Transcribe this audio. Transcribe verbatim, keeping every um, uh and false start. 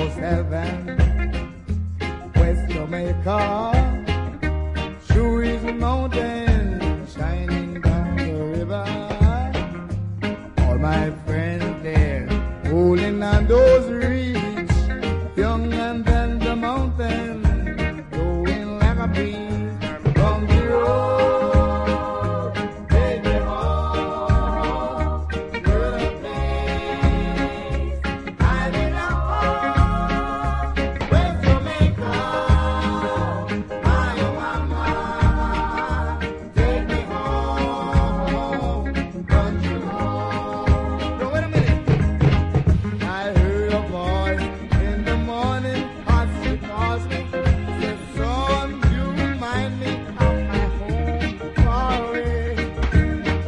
seven, West Jamaica, Shoes Mountain, shining down the river. All my friends there, holding on those reeds.